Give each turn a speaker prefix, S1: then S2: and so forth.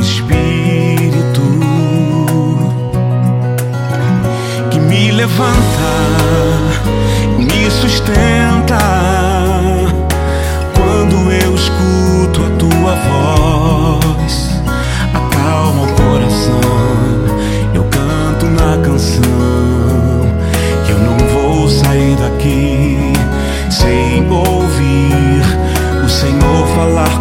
S1: Espírito que me levanta, me sustenta. Quando eu escuto a tua voz, acalma o coração. Eu canto na canção que eu não vou sair daqui sem ouvir o Senhor falar